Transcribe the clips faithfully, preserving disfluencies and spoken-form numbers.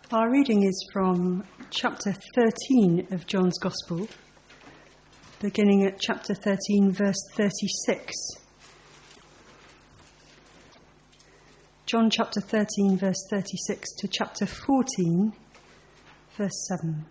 Our reading is from chapter thirteen of John's Gospel, beginning at chapter thirteen, verse thirty-six. John chapter thirteen, verse thirty-six to chapter fourteen, verse seven.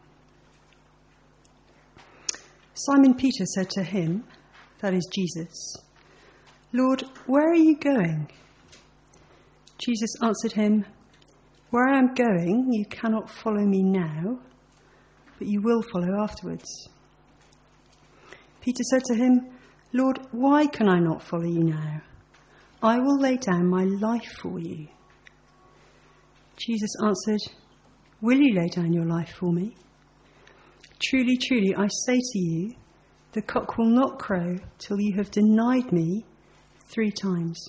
Simon Peter said to him, that is Jesus, "Lord, where are you going?" Jesus answered him, "Where I am going, you cannot follow me now, but you will follow afterwards." Peter said to him, "Lord, why can I not follow you now? I will lay down my life for you." Jesus answered, "Will you lay down your life for me? Truly, truly, I say to you, the cock will not crow till you have denied me three times.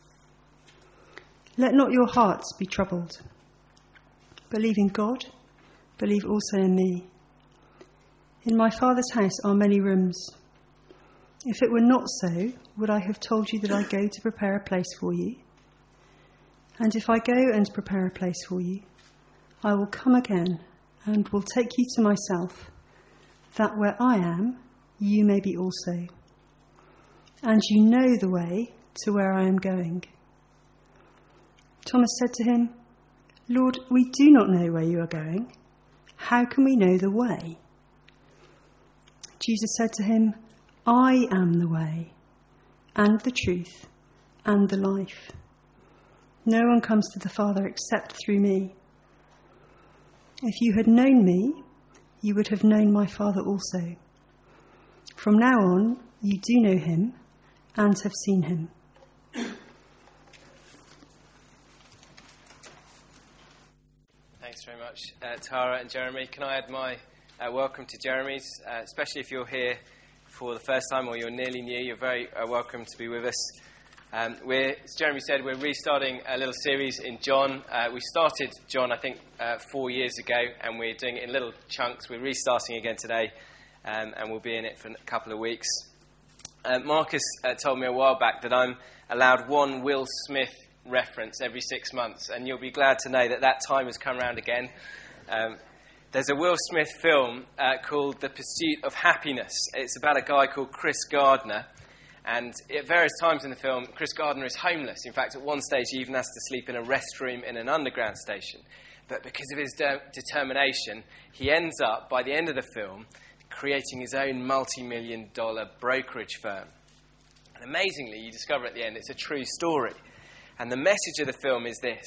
Let not your hearts be troubled. Believe in God, believe also in me. In my Father's house are many rooms. If it were not so, would I have told you that I go to prepare a place for you? And if I go and prepare a place for you, I will come again and will take you to myself, that where I am, you may be also. And you know the way to where I am going." Thomas said to him, "Lord, we do not know where you are going. How can we know the way?" Jesus said to him, "I am the way, and the truth, and the life. No one comes to the Father except through me. If you had known me, you would have known my Father also. From now on, you do know him and have seen him." Thanks very much, uh, Tara and Jeremy. Can I add my uh, welcome to Jeremy's, uh, especially if you're here for the first time or you're nearly new, you're very uh, welcome to be with us. Um, we're, as Jeremy said, we're restarting a little series in John. Uh, we started John, I think, uh, four years ago, and we're doing it in little chunks. We're restarting again today, um, and we'll be in it for a couple of weeks. Uh, Marcus uh, told me a while back that I'm allowed one Will Smith reference every six months, and you'll be glad to know that that time has come round again. Um, there's a Will Smith film uh, called The Pursuit of Happiness. It's about a guy called Chris Gardner, and at various times in the film, Chris Gardner is homeless. In fact, at one stage he even has to sleep in a restroom in an underground station. But because of his de- determination, he ends up, by the end of the film, creating his own multi-million dollar brokerage firm. And amazingly, you discover at the end it's a true story. And the message of the film is this: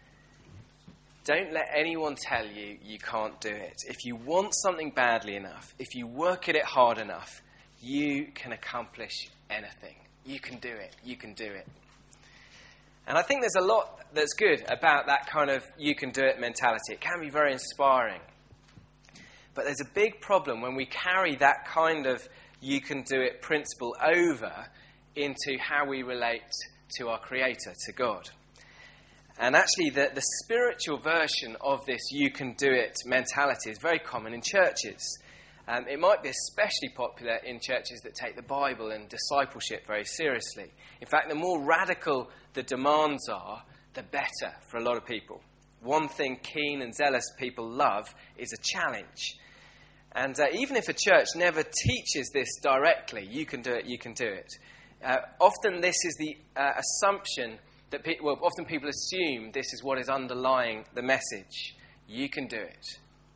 don't let anyone tell you you can't do it. If you want something badly enough, if you work at it hard enough, you can accomplish anything. You can do it. You can do it. And I think there's a lot that's good about that kind of you can do it mentality. It can be very inspiring. But there's a big problem when we carry that kind of you can do it principle over into how we relate to our Creator, to God. And actually, the, the spiritual version of this you can do it mentality is very common in churches. Um, it might be especially popular in churches that take the Bible and discipleship very seriously. In fact, the more radical the demands are, the better for a lot of people. One thing keen and zealous people love is a challenge. And uh, even if a church never teaches this directly, you can do it, you can do it. Uh, often this is the uh, assumption that people, well, often people assume this is what is underlying the message. You can do it.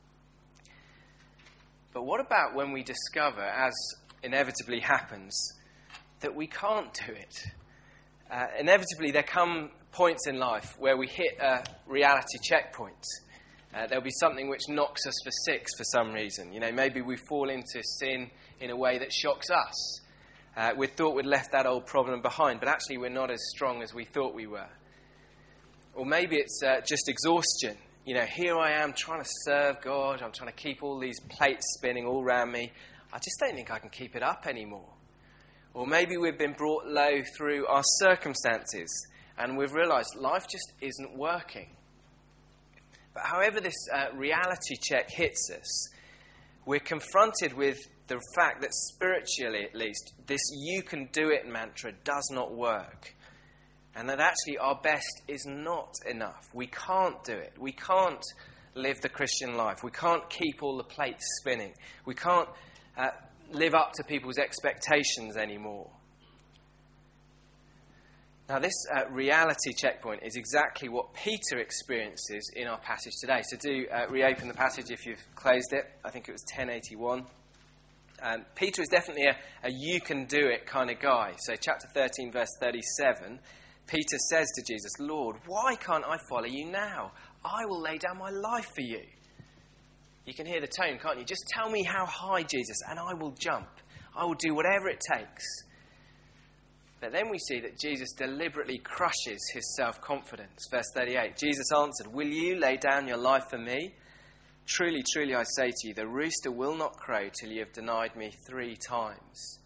But what about when we discover, as inevitably happens, that we can't do it? Uh, inevitably, there come points in life where we hit a reality checkpoint. Uh, there'll be something which knocks us for six for some reason. You know, maybe we fall into sin in a way that shocks us. Uh, we thought we'd left that old problem behind, but actually we're not as strong as we thought we were. Or maybe it's uh, just exhaustion. You know, here I am trying to serve God. I'm trying to keep all these plates spinning all around me. I just don't think I can keep it up anymore. Or maybe we've been brought low through our circumstances and we've realised life just isn't working. But however this uh, reality check hits us, we're confronted with the fact that spiritually, at least, this you can do it mantra does not work. And that actually our best is not enough. We can't do it. We can't live the Christian life. We can't keep all the plates spinning. We can't uh, live up to people's expectations anymore. Now, this uh, reality checkpoint is exactly what Peter experiences in our passage today. So do uh, reopen the passage if you've closed it. I think it was ten eighty-one. Um, Peter is definitely a, a you-can-do-it kind of guy. So chapter thirteen, verse thirty-seven, Peter says to Jesus, "Lord, why can't I follow you now? I will lay down my life for you." You can hear the tone, can't you? Just tell me how high, Jesus, and I will jump. I will do whatever it takes. But then we see that Jesus deliberately crushes his self-confidence. Verse thirty-eight, Jesus answered, "Will you lay down your life for me? Truly, truly, I say to you, the rooster will not crow till you have denied me three times."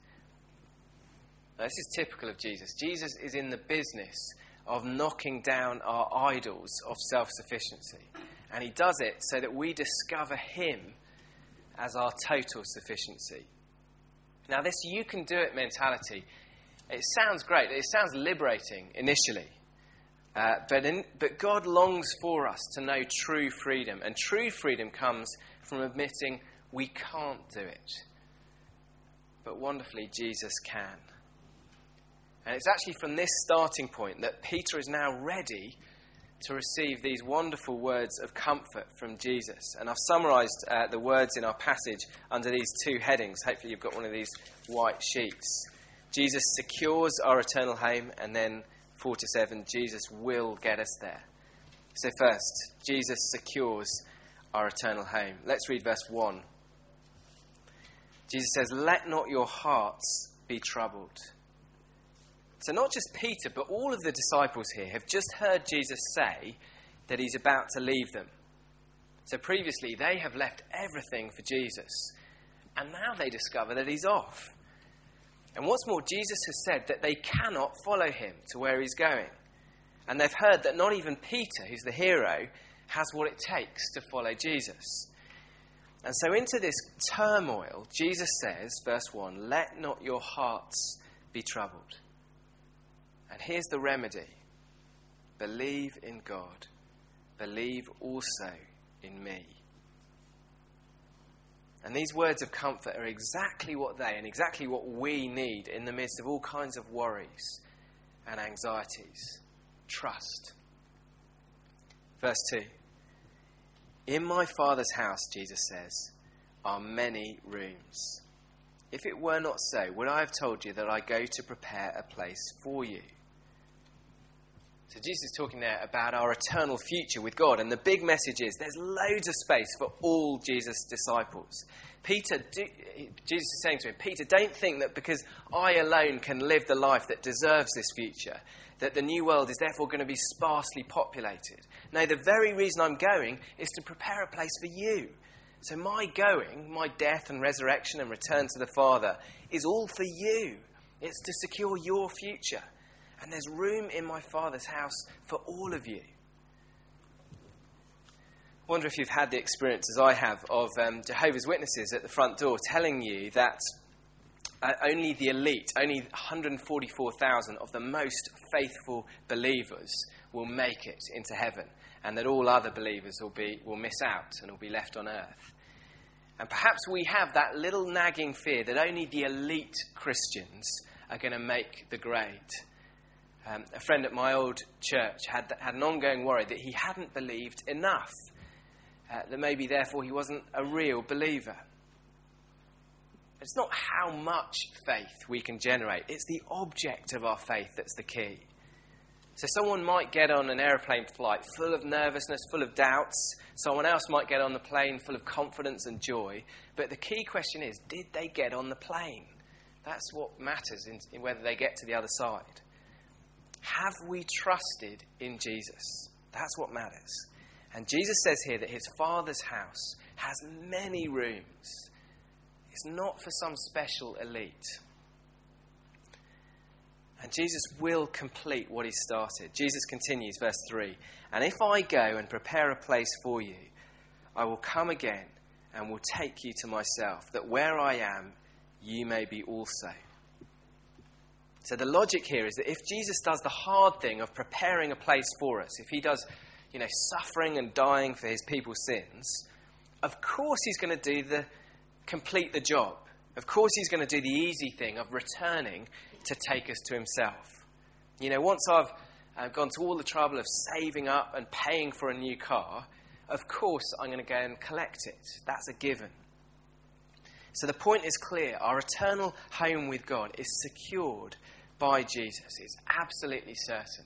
Now, this is typical of Jesus. Jesus is in the business of knocking down our idols of self-sufficiency. And he does it so that we discover him as our total sufficiency. Now, this you-can-do-it mentality, it sounds great. It sounds liberating initially. Uh, but, in, but God longs for us to know true freedom. And true freedom comes from admitting we can't do it. But wonderfully, Jesus can. And it's actually from this starting point that Peter is now ready to receive these wonderful words of comfort from Jesus. And I've summarised uh, the words in our passage under these two headings. Hopefully you've got one of these white sheets. Jesus secures our eternal home, and then four to seven, Jesus will get us there. So first, Jesus secures our eternal home. Let's read verse one. Jesus says, "Let not your hearts be troubled." So not just Peter, but all of the disciples here have just heard Jesus say that he's about to leave them. So previously, they have left everything for Jesus. And now they discover that he's off. And what's more, Jesus has said that they cannot follow him to where he's going. And they've heard that not even Peter, who's the hero, has what it takes to follow Jesus. And so into this turmoil, Jesus says, verse one, "Let not your hearts be troubled." And here's the remedy. Believe in God. Believe also in me. And these words of comfort are exactly what they and exactly what we need in the midst of all kinds of worries and anxieties. Trust. Verse two. "In my Father's house," Jesus says, "are many rooms. If it were not so, would I have told you that I go to prepare a place for you?" So Jesus is talking there about our eternal future with God. And the big message is there's loads of space for all Jesus' disciples. Peter, do, Jesus is saying to him, "Peter, don't think that because I alone can live the life that deserves this future, that the new world is therefore going to be sparsely populated. No, the very reason I'm going is to prepare a place for you. So my going, my death and resurrection and return to the Father is all for you. It's to secure your future. And there's room in my Father's house for all of you." I wonder if you've had the experience, as I have, of um, Jehovah's Witnesses at the front door telling you that uh, only the elite, only one hundred forty-four thousand of the most faithful believers will make it into heaven, and that all other believers will be will miss out and will be left on earth. And perhaps we have that little nagging fear that only the elite Christians are going to make the grade. Um, a friend at my old church had, had an ongoing worry that he hadn't believed enough, uh, that maybe therefore he wasn't a real believer. It's not how much faith we can generate, it's the object of our faith that's the key. So someone might get on an aeroplane flight full of nervousness, full of doubts. Someone else might get on the plane full of confidence and joy. But the key question is, did they get on the plane? That's what matters in, in whether they get to the other side. Have we trusted in Jesus? That's what matters. And Jesus says here that his Father's house has many rooms. It's not for some special elite. And Jesus will complete what he started. Jesus continues, verse three. "And if I go and prepare a place for you, I will come again and will take you to myself, that where I am, you may be also." So the logic here is that if Jesus does the hard thing of preparing a place for us, if he does, you know, suffering and dying for his people's sins, of course he's going to do the complete the job. Of course he's going to do the easy thing of returning to take us to himself. You know, once I've uh, gone to all the trouble of saving up and paying for a new car, of course I'm going to go and collect it. That's a given. So the point is clear. Our eternal home with God is secured by Jesus. It's absolutely certain.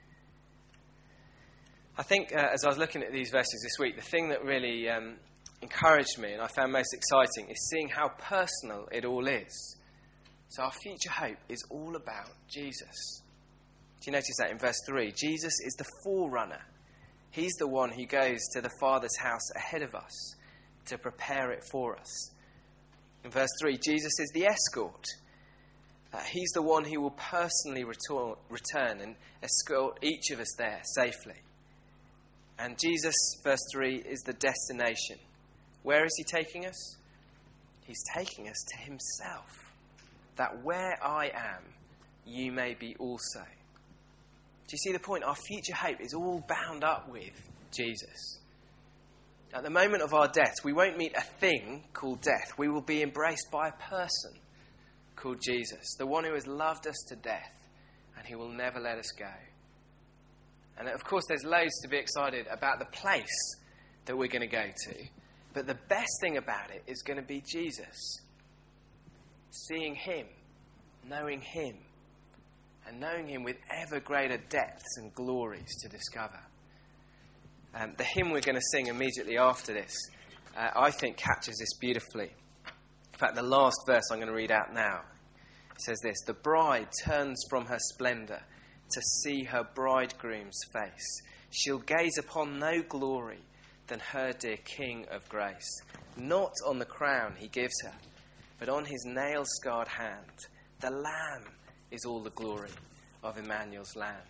I think uh, as I was looking at these verses this week, the thing that really um, encouraged me and I found most exciting is seeing how personal it all is. So our future hope is all about Jesus. Do you notice that in verse three? Jesus is the forerunner. He's the one who goes to the Father's house ahead of us to prepare it for us. In verse three, Jesus is the escort. Uh, he's the one who will personally return, return and escort each of us there safely. And Jesus, verse three, is the destination. Where is he taking us? He's taking us to himself. That where I am, you may be also. Do you see the point? Our future hope is all bound up with Jesus. At the moment of our death, we won't meet a thing called death. We will be embraced by a person called Jesus, the one who has loved us to death and who will never let us go. And of course, there's loads to be excited about the place that we're going to go to. But the best thing about it is going to be Jesus. Seeing him, knowing him, and knowing him with ever greater depths and glories to discover. Um, the hymn we're going to sing immediately after this, uh, I think, captures this beautifully. In fact, the last verse I'm going to read out now says this: "The bride turns from her splendour to see her bridegroom's face. She'll gaze upon no glory than her dear King of grace. Not on the crown he gives her, but on his nail-scarred hand. The Lamb is all the glory of Emmanuel's land."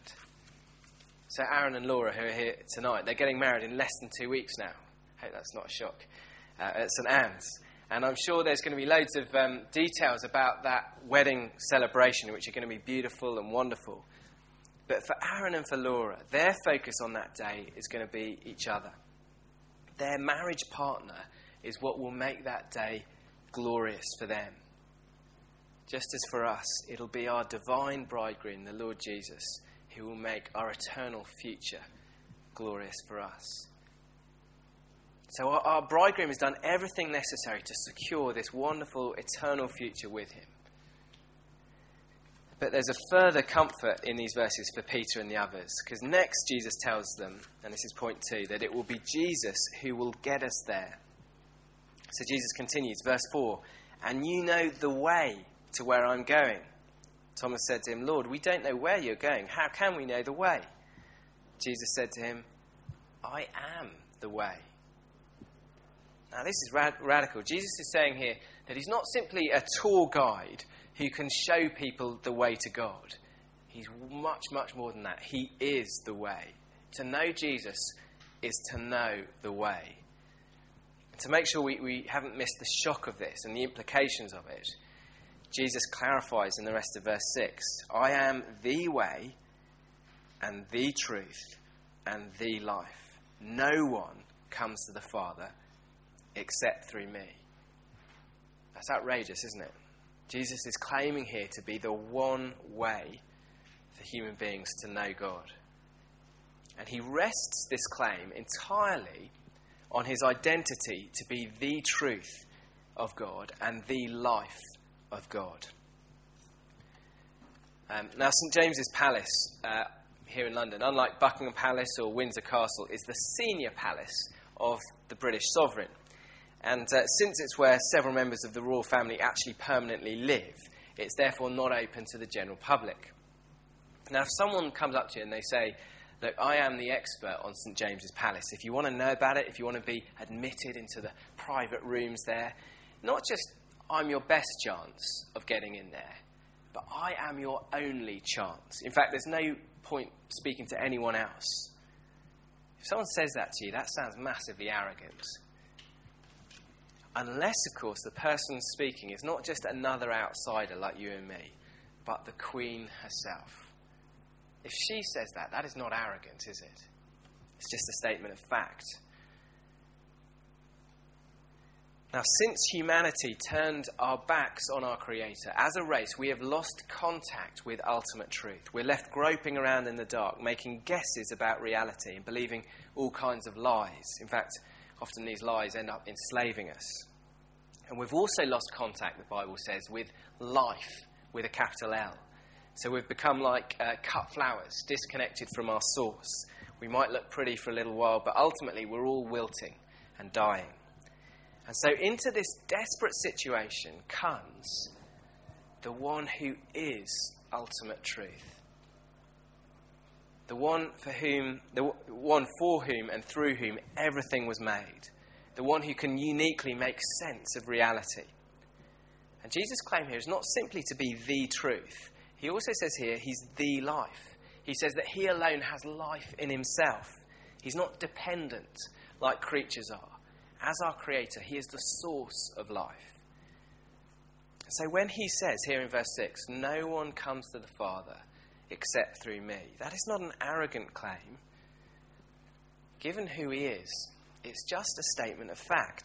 So Aaron and Laura, who are here tonight, they're getting married in less than two weeks now. I hope that's not a shock. Uh, at St Anne's. And I'm sure there's going to be loads of um, details about that wedding celebration, which are going to be beautiful and wonderful. But for Aaron and for Laura, their focus on that day is going to be each other. Their marriage partner is what will make that day glorious for them. Just as for us, it'll be our divine bridegroom, the Lord Jesus, who will make our eternal future glorious for us. So our, our bridegroom has done everything necessary to secure this wonderful eternal future with him. But there's a further comfort in these verses for Peter and the others, because next Jesus tells them, and this is point two, that it will be Jesus who will get us there. So Jesus continues, verse four, "And you know the way to where I'm going." Thomas said to him, "Lord, we don't know where you're going. How can we know the way?" Jesus said to him, "I am the way." Now this is rad- radical. Jesus is saying here that he's not simply a tour guide who can show people the way to God. He's much, much more than that. He is the way. To know Jesus is to know the way. To make sure we, we haven't missed the shock of this and the implications of it, Jesus clarifies in the rest of verse six, "I am the way and the truth and the life. No one comes to the Father except through me." That's outrageous, isn't it? Jesus is claiming here to be the one way for human beings to know God. And he rests this claim entirely on his identity to be the truth of God and the life of God. Um, now, St James's Palace uh, here in London, unlike Buckingham Palace or Windsor Castle, is the senior palace of the British sovereign. And uh, since it's where several members of the royal family actually permanently live, it's therefore not open to the general public. Now, if someone comes up to you and they say, "Look, I am the expert on St James's Palace. If you want to know about it, if you want to be admitted into the private rooms there, not just I'm your best chance of getting in there, but I am your only chance. In fact, there's no point speaking to anyone else." If someone says that to you, that sounds massively arrogant. Unless, of course, the person speaking is not just another outsider like you and me, but the Queen herself. If she says that, that is not arrogant, is it? It's just a statement of fact. Now, since humanity turned our backs on our Creator, as a race, we have lost contact with ultimate truth. We're left groping around in the dark, making guesses about reality and believing all kinds of lies. In fact, often these lies end up enslaving us. And we've also lost contact, the Bible says, with life, with a capital L. So we've become like uh, cut flowers, disconnected from our source. We might look pretty for a little while, but ultimately we're all wilting and dying. And so into this desperate situation comes the one who is ultimate truth. The one for whom, the one for whom and through whom everything was made. The one who can uniquely make sense of reality. And Jesus' claim here is not simply to be the truth. He also says here he's the life. He says that he alone has life in himself. He's not dependent like creatures are. As our Creator, he is the source of life. So when he says here in verse six, no one comes to the Father except through me, that is not an arrogant claim. Given who he is, it's just a statement of fact.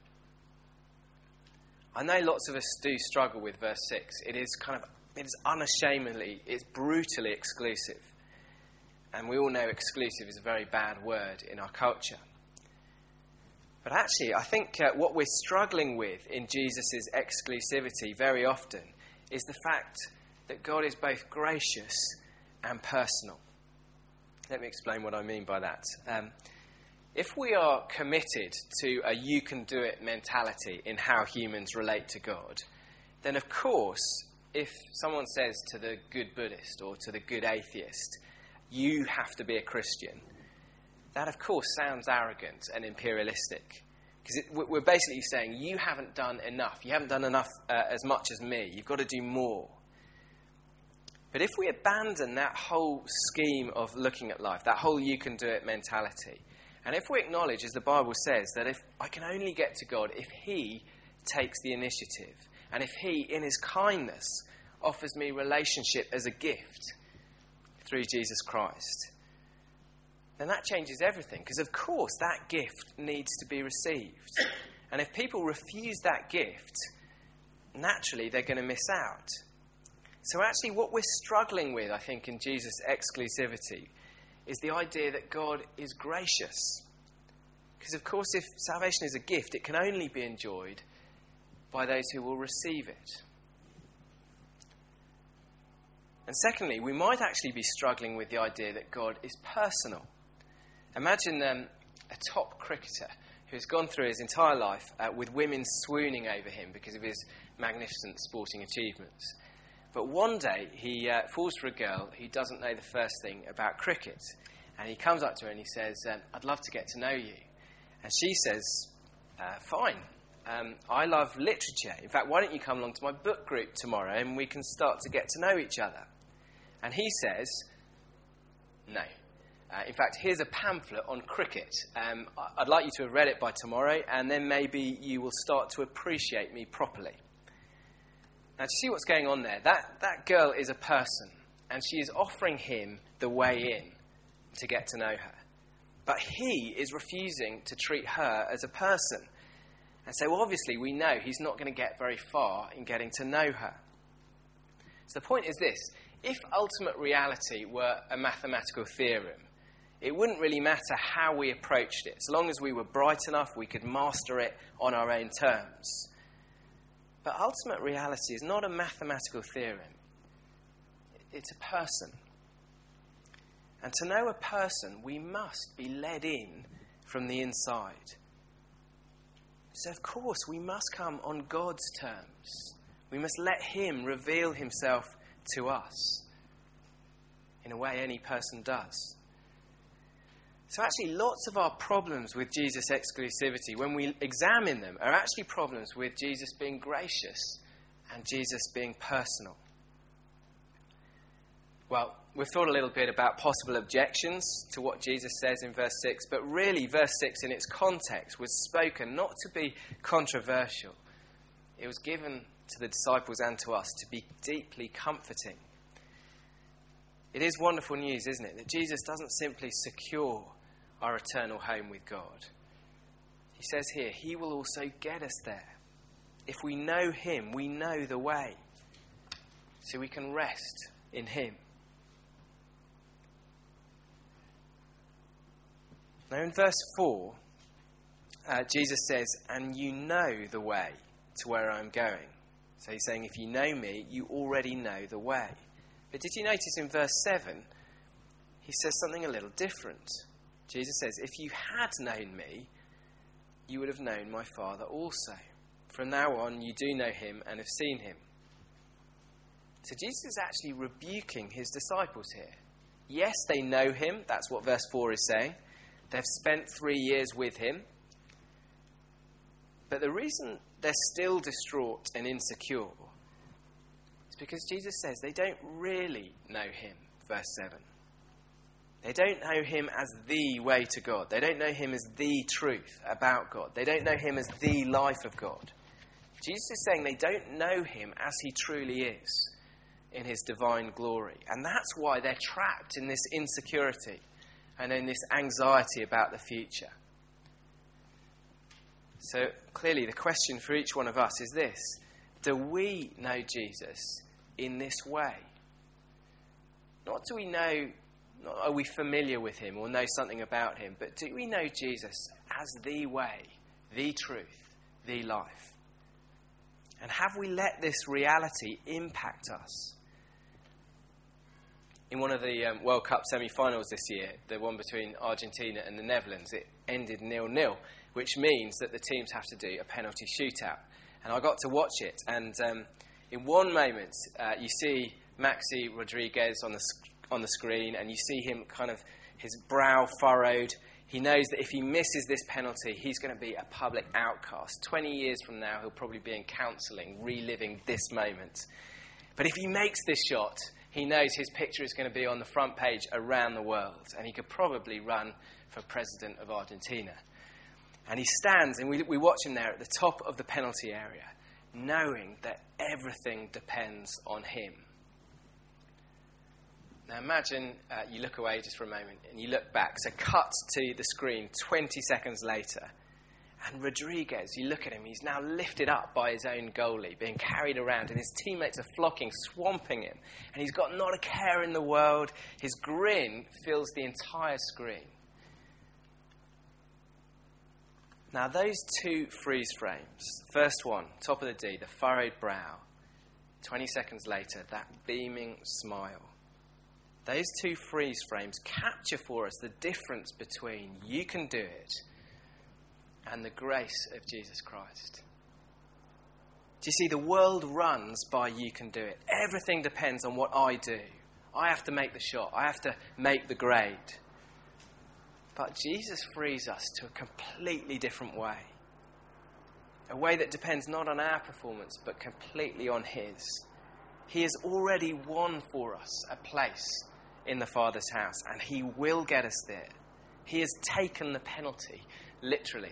I know lots of us do struggle with verse six. It is kind of, it is unashamedly, it's brutally exclusive. And we all know exclusive is a very bad word in our culture. But actually, I think uh, what we're struggling with in Jesus' exclusivity very often is the fact that God is both gracious and personal. Let me explain what I mean by that. Um, if we are committed to a you-can-do-it mentality in how humans relate to God, then of course, if someone says to the good Buddhist or to the good atheist, you have to be a Christian, that, of course, sounds arrogant and imperialistic. Because we're basically saying, you haven't done enough. You haven't done enough uh, as much as me. You've got to do more. But if we abandon that whole scheme of looking at life, that whole you-can-do-it mentality, and if we acknowledge, as the Bible says, that if I can only get to God if he takes the initiative, and if he, in his kindness, offers me relationship as a gift through Jesus Christ, then that changes everything. Because, of course, that gift needs to be received. And if people refuse that gift, naturally they're going to miss out. So actually what we're struggling with, I think, in Jesus' exclusivity is the idea that God is gracious. Because, of course, if salvation is a gift, it can only be enjoyed by those who will receive it. And secondly, we might actually be struggling with the idea that God is personal. Imagine um, a top cricketer who's gone through his entire life uh, with women swooning over him because of his magnificent sporting achievements. But one day he uh, falls for a girl who doesn't know the first thing about cricket. And he comes up to her and he says, um, I'd love to get to know you. And she says, uh, fine, um, I love literature. In fact, why don't you come along to my book group tomorrow and we can start to get to know each other? And he says, no. Uh, in fact, here's a pamphlet on cricket. Um, I'd like you to have read it by tomorrow, and then maybe you will start to appreciate me properly. Now, to see what's going on there, that, that girl is a person, and she is offering him the way in to get to know her. But he is refusing to treat her as a person. And so obviously we know he's not going to get very far in getting to know her. So the point is this: if ultimate reality were a mathematical theorem, it wouldn't really matter how we approached it. So long as we were bright enough, we could master it on our own terms. But ultimate reality is not a mathematical theorem. It's a person. And to know a person, we must be led in from the inside. So, of course, we must come on God's terms. We must let him reveal himself to us in a way any person does. So actually, lots of our problems with Jesus' exclusivity, when we examine them, are actually problems with Jesus being gracious and Jesus being personal. Well, we've thought a little bit about possible objections to what Jesus says in verse six, but really verse six in its context was spoken not to be controversial. It was given to the disciples and to us to be deeply comforting. It is wonderful news, isn't it, that Jesus doesn't simply secure our eternal home with God. He says here, he will also get us there. If we know him, we know the way. So we can rest in him. Now in verse four, uh, Jesus says, and you know the way to where I'm going. So he's saying, if you know me, you already know the way. But did you notice in verse seven, he says something a little different. Jesus says, if you had known me, you would have known my Father also. From now on, you do know him and have seen him. So Jesus is actually rebuking his disciples here. Yes, they know him. That's what verse four is saying. They've spent three years with him. But the reason they're still distraught and insecure is because Jesus says they don't really know him, verse seven. They don't know him as the way to God. They don't know him as the truth about God. They don't know him as the life of God. Jesus is saying they don't know him as he truly is in his divine glory. And that's why they're trapped in this insecurity and in this anxiety about the future. So clearly the question for each one of us is this: do we know Jesus in this way? Not do we know, not are we familiar with him or know something about him, but do we know Jesus as the way, the truth, the life? And have we let this reality impact us? In one of the um, World Cup semi-finals this year, the one between Argentina and the Netherlands, it ended nil-nil, which means that the teams have to do a penalty shootout. And I got to watch it, and um, in one moment, uh, you see Maxi Rodriguez on the sc- on the screen, and you see him kind of, his brow furrowed. He knows that if he misses this penalty, he's going to be a public outcast. Twenty years from now, he'll probably be in counselling, reliving this moment. But if he makes this shot, he knows his picture is going to be on the front page around the world, and he could probably run for president of Argentina. And he stands, and we, we watch him there at the top of the penalty area, knowing that everything depends on him. Now imagine uh, you look away just for a moment, and you look back. So cut to the screen twenty seconds later, and Rodriguez, you look at him, he's now lifted up by his own goalie, being carried around, and his teammates are flocking, swamping him. And he's got not a care in the world. His grin fills the entire screen. Now those two freeze frames, first one, top of the D, the furrowed brow. twenty seconds later, that beaming smile. Those two freeze frames capture for us the difference between you can do it and the grace of Jesus Christ. Do you see, the world runs by you can do it. Everything depends on what I do. I have to make the shot. I have to make the grade. But Jesus frees us to a completely different way. A way that depends not on our performance, but completely on his. He has already won for us a place in the Father's house, and he will get us there. He has taken the penalty, literally.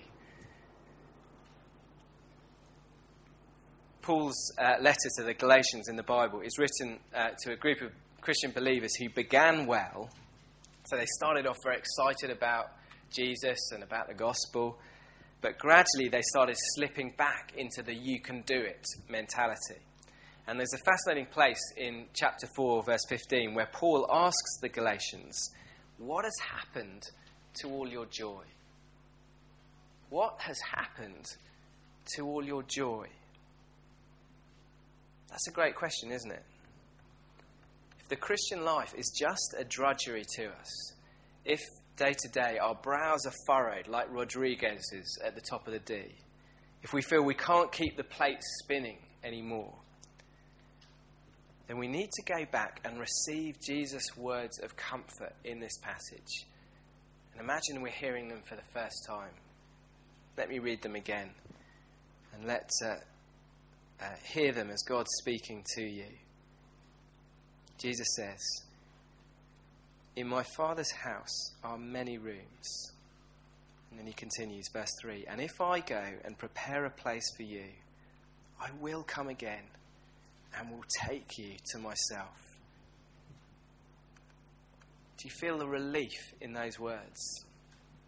Paul's uh, letter to the Galatians in the Bible is written uh, to a group of Christian believers who began well. So they started off very excited about Jesus and about the gospel, but gradually they started slipping back into the you can do it mentality. And there's a fascinating place in chapter four, verse fifteen, where Paul asks the Galatians, what has happened to all your joy? What has happened to all your joy? That's a great question, isn't it? If the Christian life is just a drudgery to us, if day to day our brows are furrowed like Rodriguez's at the top of the D, if we feel we can't keep the plates spinning anymore, then we need to go back and receive Jesus' words of comfort in this passage. And imagine we're hearing them for the first time. Let me read them again, and let's uh, uh, hear them as God's speaking to you. Jesus says, in my Father's house are many rooms. And then he continues, verse three, and if I go and prepare a place for you, I will come again and will take you to myself. Do you feel the relief in those words?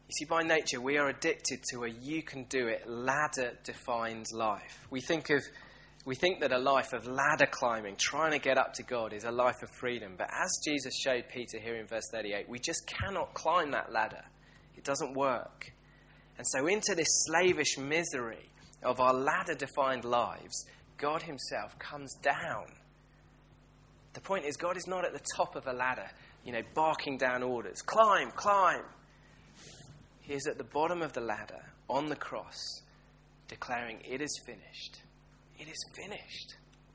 You see, by nature, we are addicted to a you-can-do-it, ladder-defined life. We think of, we think that a life of ladder climbing, trying to get up to God, is a life of freedom. But as Jesus showed Peter here in verse thirty-eight, we just cannot climb that ladder. It doesn't work. And so into this slavish misery of our ladder-defined lives, God himself comes down. The point is, God is not at the top of a ladder, you know, barking down orders. Climb, climb. He is at the bottom of the ladder, on the cross, declaring, it is finished. It is finished.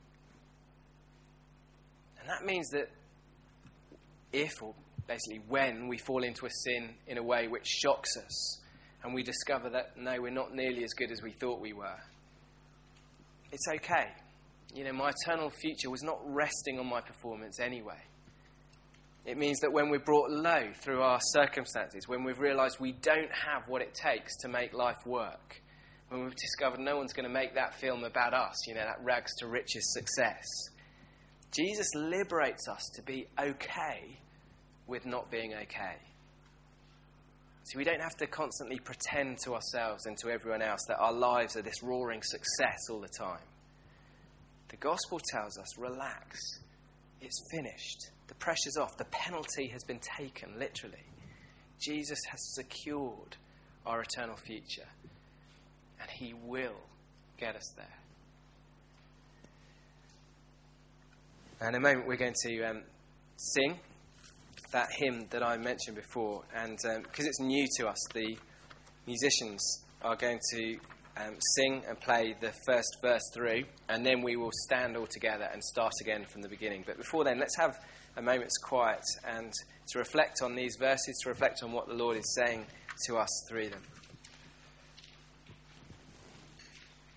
And that means that if, or basically when, we fall into a sin in a way which shocks us, and we discover that, no, we're not nearly as good as we thought we were, it's okay. You know, my eternal future was not resting on my performance anyway. It means that when we're brought low through our circumstances, when we've realised we don't have what it takes to make life work, when we've discovered no one's going to make that film about us, you know, that rags to riches success, Jesus liberates us to be okay with not being okay. So we don't have to constantly pretend to ourselves and to everyone else that our lives are this roaring success all the time. The gospel tells us, relax, it's finished. The pressure's off. The penalty has been taken, literally. Jesus has secured our eternal future. And he will get us there. And in a moment we're going to um, sing that hymn that I mentioned before. And um, because it's new to us, the musicians are going to um, sing and play the first verse through. And then we will stand all together and start again from the beginning. But before then, let's have a moment's quiet and to reflect on these verses, to reflect on what the Lord is saying to us through them.